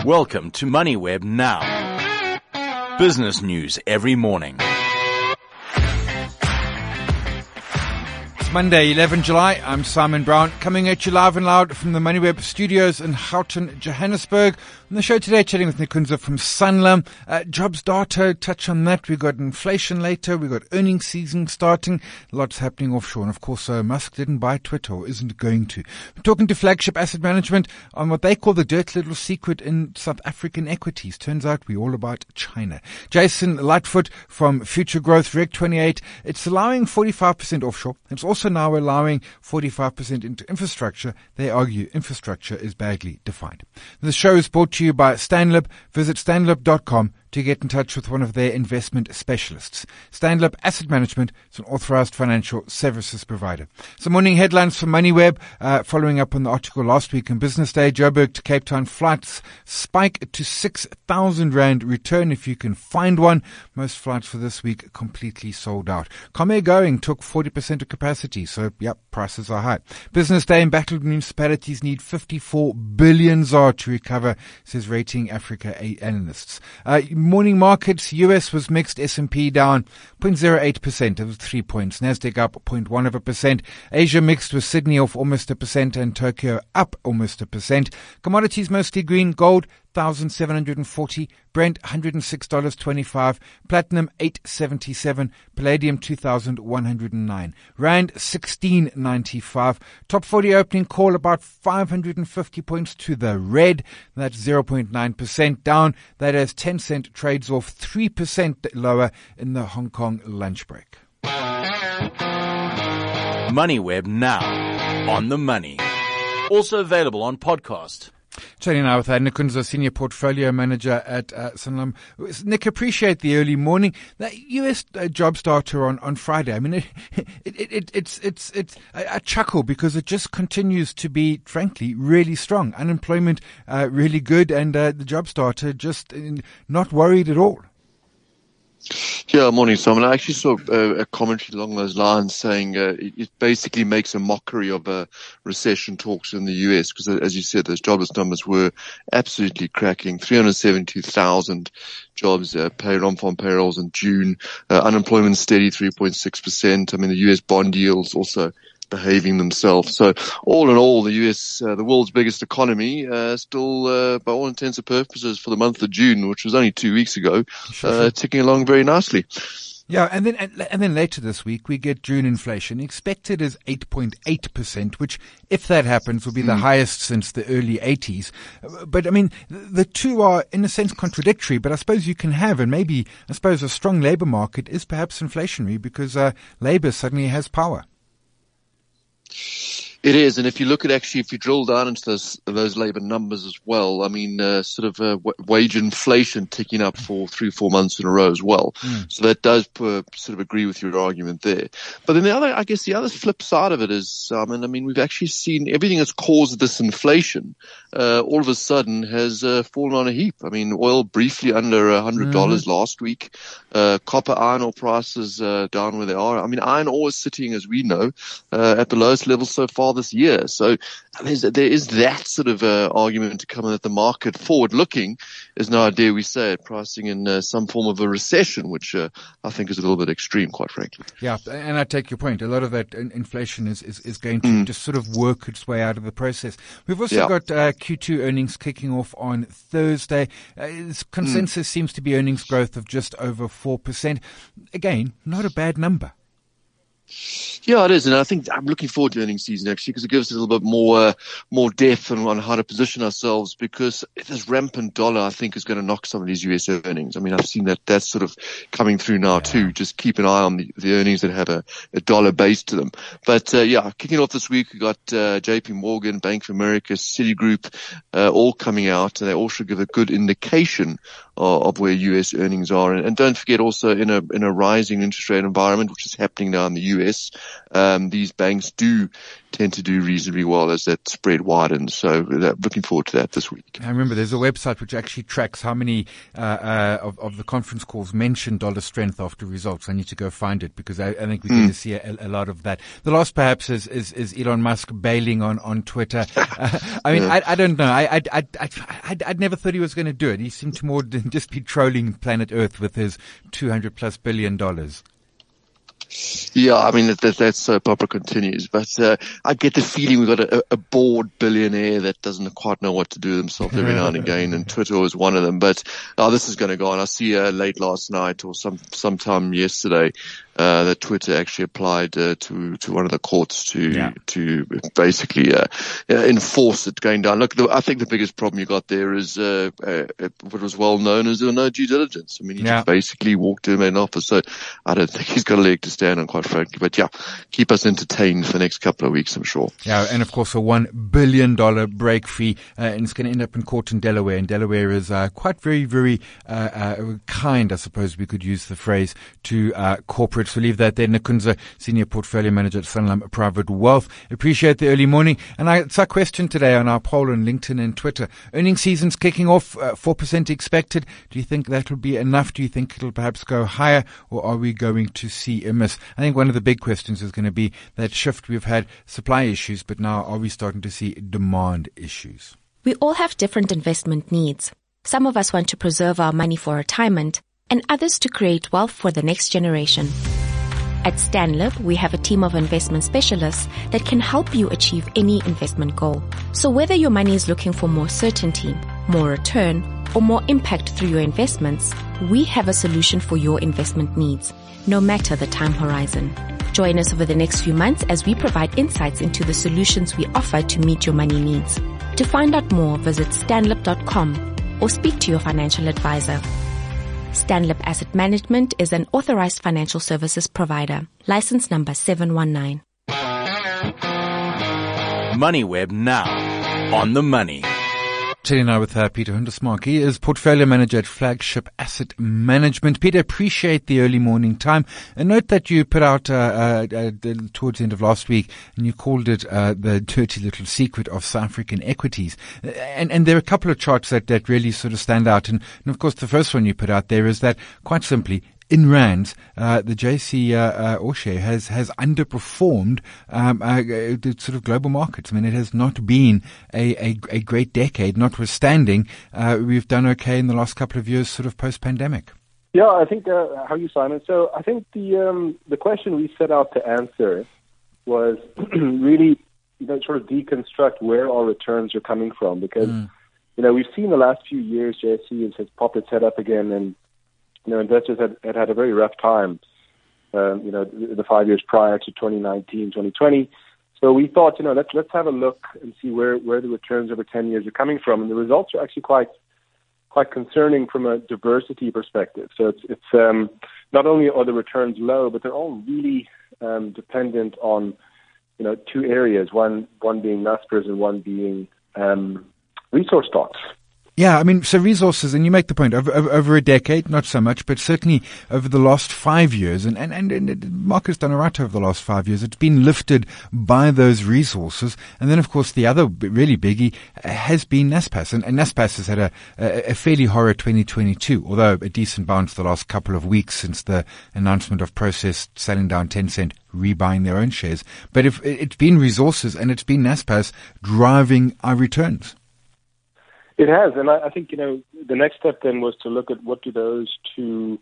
Welcome to MoneyWeb Now. Business news every morning. It's Monday, 11 July. I'm Simon Brown, coming at you live and loud from the MoneyWeb studios in Houghton, Johannesburg. On the show today, chatting with Nikunza from Sanlam. Jobs data, touch on that. We got inflation later. We got earnings season starting. Lots happening offshore. And of course, Musk didn't buy Twitter or isn't going to. We're talking to Flagship Asset Management on what they call the dirty little secret in South African equities. Turns out we're all about China. Jason Lightfoot from Future Growth, Reg 28. It's allowing 45% offshore. It's also now allowing 45% into infrastructure. They argue infrastructure is badly defined. The show is brought to you by Stanlib. Visit stanlib.com to get in touch with one of their investment specialists. Stanlib Asset Management is an authorized financial services provider. Some morning headlines from MoneyWeb, following up on the article last week in Business Day. Joburg to Cape Town flights spike to 6,000 Rand return if you can find one. Most flights for this week completely sold out. Comair Going took 40% of capacity, so yep, prices are high. Business Day, embattled municipalities need 54 billion ZAR to recover, says Rating Africa analysts. Morning markets, US was mixed, S&P down 0.08%, it was 3 points. Nasdaq up 0.1%. Asia mixed with Sydney off almost 1% and Tokyo up almost 1%. Commodities mostly green, gold 1,740, Brent $106.25, platinum $877, palladium 2,109, Rand 16.95. Top 40 opening call about 550 points to the red. That's 0.9% down. That is 10-cent trades off 3% lower in the Hong Kong lunch break. MoneyWeb Now. On the money. Also available on podcast. Chatting now with Nikunza, Senior Portfolio Manager at Sanlam. Nick, appreciate the early morning. The US jobs data on Friday. I mean, it's a chuckle because it just continues to be, frankly, really strong. Unemployment really good, and the jobs data just not worried at all. Yeah, morning, Simon. I actually saw a commentary along those lines saying it basically makes a mockery of recession talks in the US because, as you said, those jobless numbers were absolutely cracking. 372,000 jobs paid on farm payrolls in June. Unemployment steady, 3.6%. I mean, the US bond yields also behaving themselves. So all in all, the US, the world's biggest economy, still, by all intents and purposes, for the month of June, which was only 2 weeks ago, ticking along very nicely. Yeah, and then later this week we get June inflation expected as 8.8%, which, if that happens, will be the highest since the early 80s. But I mean, the two are in a sense contradictory. But I suppose you can have, and maybe I suppose a strong labour market is perhaps inflationary because labour suddenly has power. It is, and if you look at if you drill down into those labour numbers as well, I mean, wage inflation ticking up for 3-4 months in a row as well. So that does sort of agree with your argument there. But then the other flip side of it is, Simon, I mean, we've actually seen everything that's caused this inflation, all of a sudden has fallen on a heap. I mean, oil briefly under $100 last week. Copper, iron ore prices down where they are. I mean, iron ore is sitting, as we know, at the lowest level so far this year. So there is that sort of argument to come in that the market forward-looking is now, dare we say it, pricing in some form of a recession, which I think is a little bit extreme, quite frankly. Yeah, and I take your point. A lot of that inflation is going to just sort of work its way out of the process. We've also got Q2 earnings kicking off on Thursday. Consensus seems to be earnings growth of just over 4%. Again, not a bad number. Yeah, it is, and I think I'm looking forward to earnings season actually because it gives us a little bit more depth on how to position ourselves. Because this rampant dollar, I think, is going to knock some of these US earnings. I mean, I've seen that's sort of coming through now too. Just keep an eye on the earnings that have a dollar base to them. But kicking off this week, we got JP Morgan, Bank of America, Citigroup, all coming out, and they all should give a good indication of where US earnings are. And don't forget also in a rising interest rate environment, which is happening now in the US, these banks do tend to do reasonably well as that spread widens. So looking forward to that this week. I remember there's a website which actually tracks how many of the conference calls mention dollar strength after results. I need to go find it because I think we're going to see a lot of that. The last perhaps is Elon Musk bailing on Twitter. I mean, yeah. I don't know. I'd never thought he was going to do it. He seemed to more than just be trolling planet Earth with his $200+ billion. Yeah, I mean, that soap opera continues, but I get the feeling we've got a bored billionaire that doesn't quite know what to do with himself every now and again, and Twitter was one of them. But this is going to go on. I see late last night or sometime yesterday that Twitter actually applied to one of the courts to basically enforce it going down. Look, I think the biggest problem you got there is what was well known as no due diligence. I mean, he just basically walked to him in office. So I don't think he's got a leg to stand on, quite frankly. But yeah, keep us entertained for the next couple of weeks, I'm sure. Yeah, and of course a $1 billion break fee, and it's going to end up in court in Delaware. And Delaware is quite very, very kind, I suppose we could use the phrase, to corporate. So leave that there. Nkunza, Senior Portfolio Manager at Sanlam Private Wealth. Appreciate the early morning. And it's our question today on our poll on LinkedIn and Twitter. Earnings season's kicking off, 4% expected. Do you think that'll be enough? Do you think it'll perhaps go higher, or are we going to see a miss? I think one of the big questions is going to be that shift. We've had supply issues, but now are we starting to see demand issues? We all have different investment needs. Some of us want to preserve our money for retirement, and others to create wealth for the next generation. At Stanlib, we have a team of investment specialists that can help you achieve any investment goal. So whether your money is looking for more certainty, more return, or more impact through your investments, we have a solution for your investment needs, no matter the time horizon. Join us over the next few months as we provide insights into the solutions we offer to meet your money needs. To find out more, visit stanlib.com or speak to your financial advisor. Stanlib Asset Management is an authorized financial services provider. License number 719. MoneyWeb now on the money. Chatting now with Peter Hundersmark. He is Portfolio Manager at Flagship Asset Management. Peter, appreciate the early morning time. And note that you put out towards the end of last week, and you called it the dirty little secret of South African equities. And there are a couple of charts that really sort of stand out. And of course, the first one you put out there is that, quite simply, in rands, the JSE All Share has underperformed the sort of global markets. I mean, it has not been a great decade, notwithstanding we've done okay in the last couple of years, sort of post-pandemic. Yeah, I think how are you, Simon? So I think the question we set out to answer was really, sort of deconstruct where our returns are coming from, because we've seen the last few years JSE has popped its head up again, and investors had a very rough time, the 5 years prior to 2019, 2020. So we thought, let's have a look and see where the returns over 10 years are coming from. And the results are actually quite concerning from a diversity perspective. So it's not only are the returns low, but they're all really dependent on, two areas, one being Naspers and one being resource stocks. Yeah, I mean, so resources, and you make the point, over a decade, not so much, but certainly over the last 5 years, and the market's done all right over the last 5 years. It's been lifted by those resources. And then, of course, the other really biggie has been Naspers. And Naspers has had a fairly horror 2022, although a decent bounce the last couple of weeks since the announcement of Prosus selling down Tencent, rebuying their own shares. But if it's been resources and it's been Naspers driving our returns. It has, and I think, the next step then was to look at what do those two,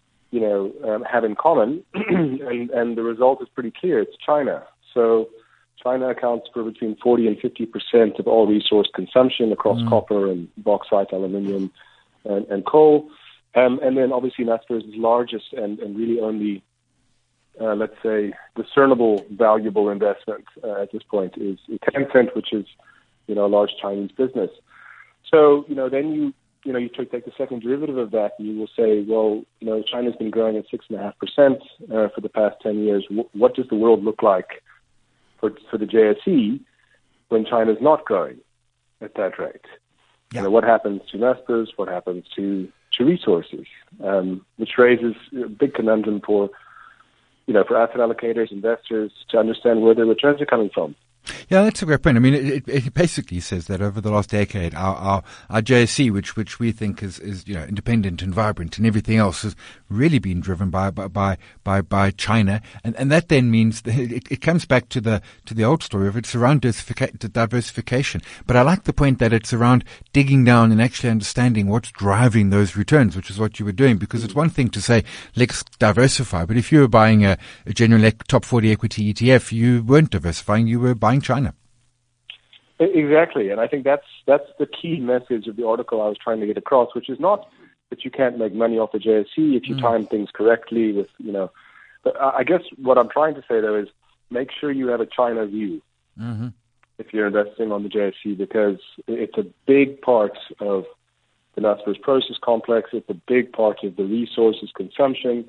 have in common, and the result is pretty clear. It's China. So China accounts for between 40 and 50% of all resource consumption across copper and bauxite, aluminium, and coal. And then obviously Naspers' largest and really only, let's say, discernible, valuable investment at this point is Tencent, which is, a large Chinese business. So, then you take the second derivative of that, and you will say, well, China's been growing at 6.5% for the past 10 years. What does the world look like for the JSE when China's not growing at that rate? Yeah. What happens to Naspers? What happens to resources, which raises a big conundrum for asset allocators, investors to understand where the returns are coming from. Yeah, that's a great point. I mean, it basically says that over the last decade, our JSE, which we think is independent and vibrant and everything else, has really been driven by China, and that then means that it comes back to the old story of it's around diversification. But I like the point that it's around digging down and actually understanding what's driving those returns, which is what you were doing. Because it's one thing to say let's diversify, but if you were buying a general top 40 equity ETF, you weren't diversifying; you were buying China. Exactly, and I think that's the key message of the article I was trying to get across, which is not that you can't make money off the JSE if you time things correctly. But I guess what I'm trying to say though is make sure you have a China view if you're investing on the JSE, because it's a big part of the Naspers process complex. It's a big part of the resources consumption.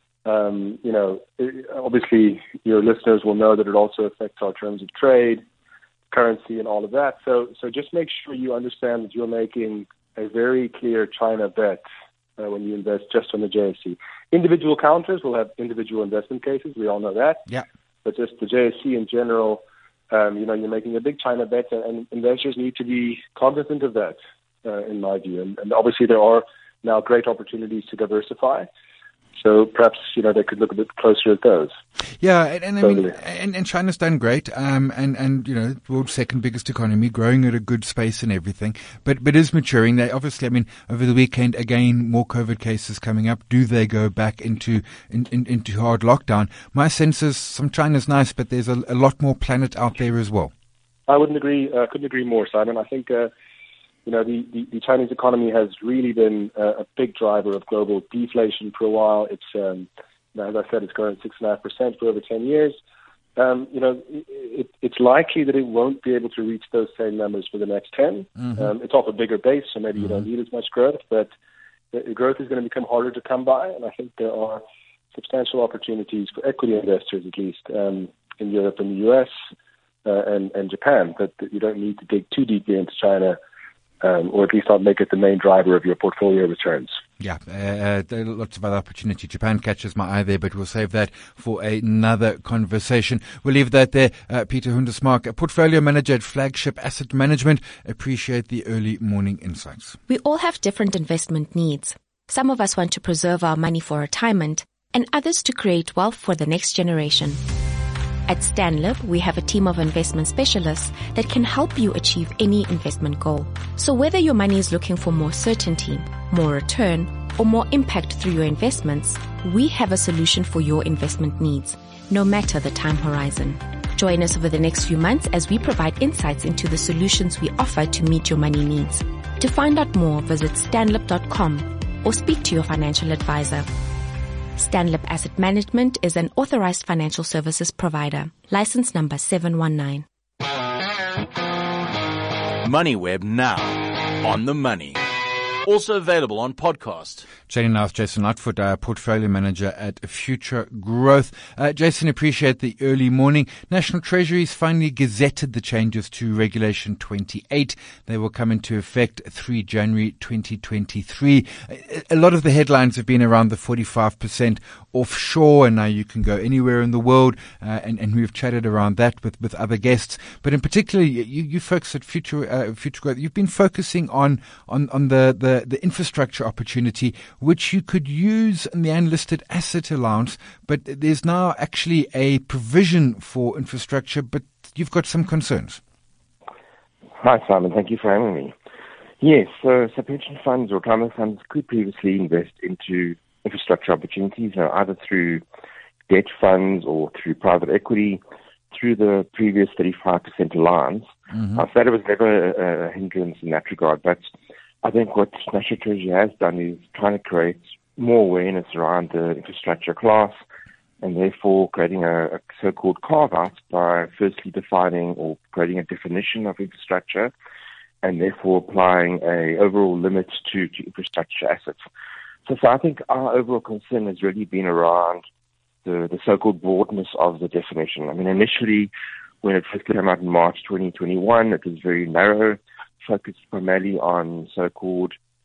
Obviously, your listeners will know that it also affects our terms of trade, currency, and all of that. So just make sure you understand that you're making a very clear China bet when you invest just on the JSE. Individual counters will have individual investment cases. We all know that. Yeah. But just the JSE in general, you're making a big China bet, and investors need to be cognizant of that, in my view. And obviously, there are now great opportunities to diversify. So perhaps, they could look a bit closer at those. Yeah, and totally. I mean, and China's done great, and the world's second biggest economy, growing at a good space and everything, but is maturing. They obviously, I mean, over the weekend, again, more COVID cases coming up. Do they go back into hard lockdown? My sense is some China's nice, but there's a lot more planet out there as well. I couldn't agree more, Simon. I think, the Chinese economy has really been a big driver of global deflation for a while. It's, as I said, it's grown 6.5% for over 10 years. It's likely that it won't be able to reach those same numbers for the next 10. It's off a bigger base, so maybe you don't need as much growth, but the growth is going to become harder to come by, and I think there are substantial opportunities for equity investors, at least, in Europe and the US and Japan, but you don't need to dig too deeply into China, or at least not make it the main driver of your portfolio returns. Yeah, there are lots of other opportunity. Japan catches my eye there, but we'll save that for another conversation. We'll leave that there. Peter Hundersmark, a portfolio manager at Flagship Asset Management. Appreciate the early morning insights. We all have different investment needs. Some of us want to preserve our money for retirement, and others to create wealth for the next generation. At Stanlib, we have a team of investment specialists that can help you achieve any investment goal. So whether your money is looking for more certainty, more return, or more impact through your investments, we have a solution for your investment needs, no matter the time horizon. Join us over the next few months as we provide insights into the solutions we offer to meet your money needs. To find out more, visit stanlib.com or speak to your financial advisor. Stanlib Asset Management is an authorized financial services provider. License number 719. MoneyWeb now. On the money. Also available on podcast. Joining now is Jason Lightfoot, our portfolio manager at Future Growth. Jason, appreciate the early morning. National Treasury's finally gazetted the changes to Regulation 28. They will come into effect 3 January 2023. A lot of the headlines have been around the 45% offshore, and now you can go anywhere in the world, and we've chatted around that with other guests. But in particular, you folks at Future Growth, you've been focusing on the infrastructure opportunity, which you could use in the unlisted asset allowance, but there's now actually a provision for infrastructure, but you've got some concerns. Hi, Simon. Thank you for having me. Yes, so pension funds or retirement funds could previously invest into infrastructure opportunities, either through debt funds or through private equity, through the previous 35% allowance. So that was never a hindrance in that regard, but I think what National Treasury has done is trying to create more awareness around the infrastructure class, and therefore creating a so-called carve-out by firstly defining or creating a definition of infrastructure, and therefore applying a overall limit to infrastructure assets. So I think our overall concern has really been around the so-called broadness of the definition. I mean, initially, when it first came out in March 2021, it was very narrow, focused primarily on so-called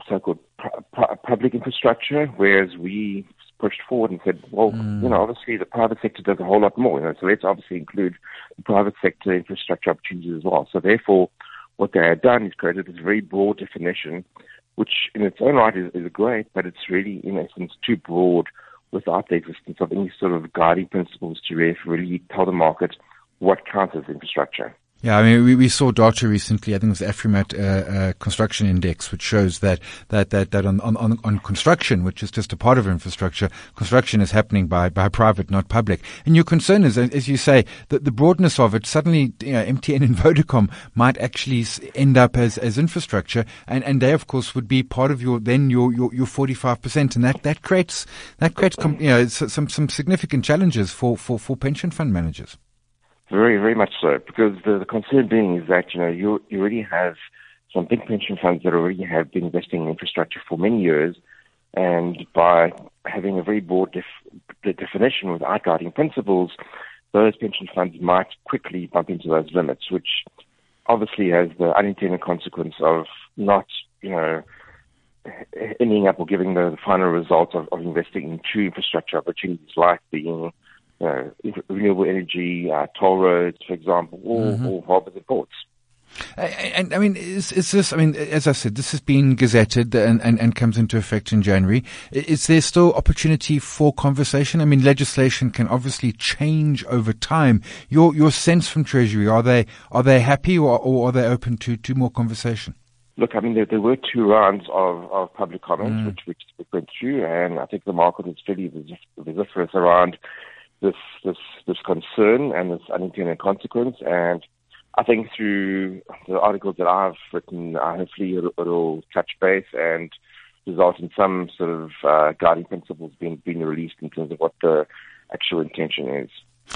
so-called public infrastructure, whereas we pushed forward and said, well, obviously the private sector does a whole lot more, so let's obviously include the private sector infrastructure opportunities as well. So therefore, what they had done is created this very broad definition, which in its own right is great, but it's really, in essence, too broad without the existence of any sort of guiding principles to really tell the market what counts as infrastructure. Yeah, I mean, we saw data recently. I think it was the Afrimat construction index, which shows that on construction, which is just a part of infrastructure, construction is happening by private, not public. And your concern is, as you say, that the broadness of it, suddenly, MTN and Vodacom might actually end up as infrastructure, and they, of course, would be part of your 45%, and that creates some significant challenges for pension fund managers. Very, very much so, because the concern being is that, you already have some big pension funds that already have been investing in infrastructure for many years, and by having a very broad definition without guiding principles, those pension funds might quickly bump into those limits, which obviously has the unintended consequence of not, ending up or giving the final result of investing in true infrastructure opportunities like being renewable energy, toll roads, for example, or harbors and ports. And I mean, is this, as I said, this has been gazetted and comes into effect in January. Is there still opportunity for conversation? I mean, legislation can obviously change over time. Your sense from Treasury, are they happy or are they open to more conversation? Look, I mean, there were 2 rounds of public comments which went through, and I think the market is fairly vociferous around this concern and this unintended consequence. And I think through the articles that I've written, hopefully it'll touch base and result in some sort of guiding principles being released in terms of what the actual intention is.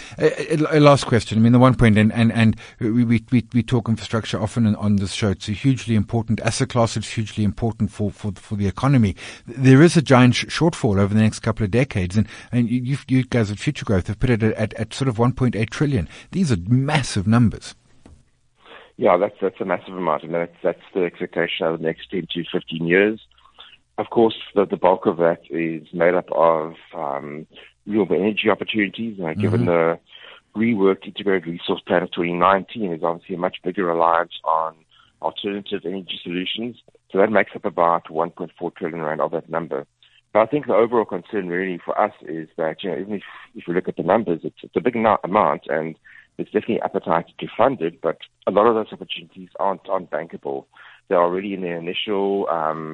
A last question. I mean, the one point, and we talk infrastructure often on this show. It's a hugely important asset class. It's hugely important for the economy. There is a giant shortfall over the next couple of decades, and you guys at Future Growth have put it at sort of 1.8 trillion. These are massive numbers. Yeah, that's a massive amount, and that's the expectation over the next 10 to 15 years. Of course, the bulk of that is made up of renewable energy opportunities. Given the reworked integrated resource plan of 2019, there's obviously a much bigger reliance on alternative energy solutions. So that makes up about 1.4 trillion rand of that number. But I think the overall concern really for us is that, even if we look at the numbers, it's a big amount, and there's definitely appetite to fund it, but a lot of those opportunities aren't bankable. They're already in their initial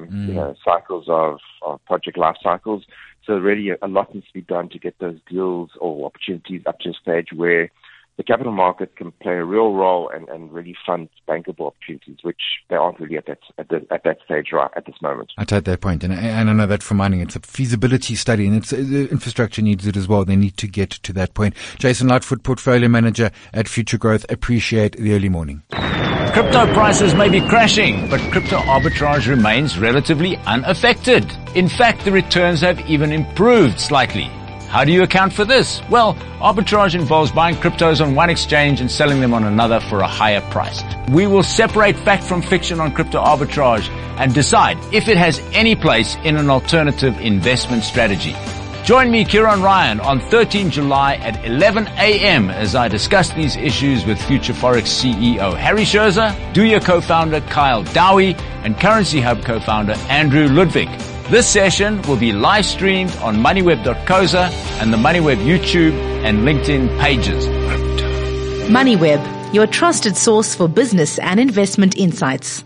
cycles of project life cycles. So really a lot needs to be done to get those deals or opportunities up to a stage where the capital market can play a real role and really fund bankable opportunities, which they aren't really at that stage right at this moment. I take that point, and I know that from mining, it's a feasibility study, and it's the infrastructure needs it as well. They need to get to that point. Jason Lightfoot, Portfolio Manager at Future Growth. Appreciate the early morning. Crypto prices may be crashing, but crypto arbitrage remains relatively unaffected. In fact, the returns have even improved slightly. How do you account for this? Well, arbitrage involves buying cryptos on one exchange and selling them on another for a higher price. We will separate fact from fiction on crypto arbitrage and decide if it has any place in an alternative investment strategy. Join me, Kieran Ryan, on 13 July at 11 a.m. as I discuss these issues with Future Forex CEO Harry Scherzer, Douya co-founder Kyle Dowie, and Currency Hub co-founder Andrew Ludwig. This session will be live streamed on moneyweb.coza and the MoneyWeb YouTube and LinkedIn pages. MoneyWeb, your trusted source for business and investment insights.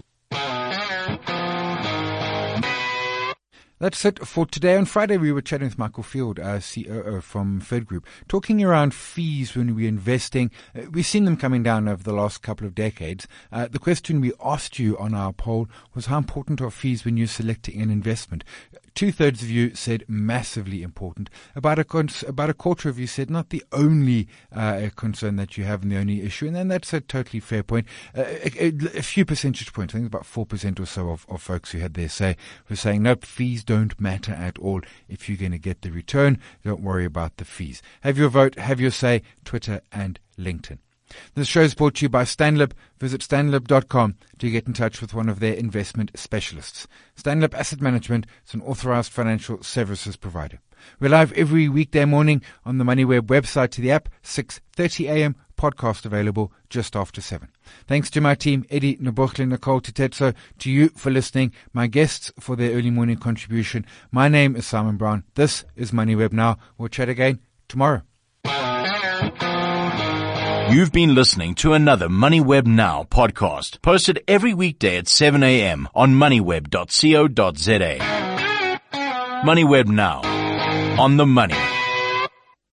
That's it for today. On Friday, we were chatting with Michael Field, COO from Fed Group, talking around fees when we're investing. We've seen them coming down over the last couple of decades. The question we asked you on our poll was, how important are fees when you're selecting an investment? 2/3 of you said massively important. About a quarter of you said not the only concern that you have and the only issue, and then that's a totally fair point. A few percentage points, I think about 4% or so of folks who had their say were saying, nope, fees don't matter at all. If you're going to get the return, don't worry about the fees. Have your vote, have your say, Twitter and LinkedIn. This show is brought to you by Stanlib. Visit stanlib.com to get in touch with one of their investment specialists. Stanlib Asset Management is an authorized financial services provider. We're live every weekday morning on the MoneyWeb website to the app, 6:30 a.m., podcast available just after 7. Thanks to my team, Eddie Nobochle, Nicole Titetso, to you for listening, my guests for their early morning contribution. My name is Simon Brown. This is MoneyWeb Now. We'll chat again tomorrow. You've been listening to another MoneyWeb Now podcast, posted every weekday at 7 a.m. on moneyweb.co.za. MoneyWeb Now, on the money.